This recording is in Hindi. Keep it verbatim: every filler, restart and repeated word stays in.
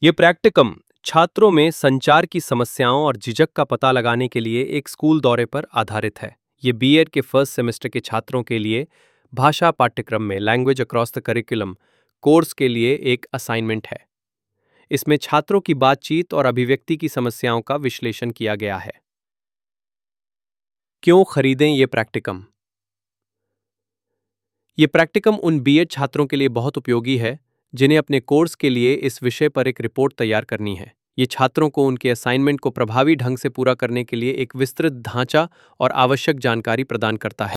ये प्रैक्टिकम छात्रों में संचार की समस्याओं और झिझक का पता लगाने के लिए एक स्कूल दौरे पर आधारित है। ये बीएड के फर्स्ट सेमेस्टर के छात्रों के लिए भाषा पाठ्यक्रम में language across the curriculum course के लिए एक असाइनमेंट है। इसमें छात्रों की बातचीत और अभिव्यक्ति की समस्याओं का विश्लेषण किया गया है। क्यों खरीदें ये प्रैक्टिकम? ये प्रैक्टिकम उन बीएड छात्रों के लिए बहुत उपयोगी है जिन्हें अपने कोर्स के लिए इस विषय पर एक रिपोर्ट तैयार करनी है। ये छात्रों को उनके असाइनमेंट को प्रभावी ढंग से पूरा करने के लिए एक विस्तृत ढांचा और आवश्यक जानकारी प्रदान करता है।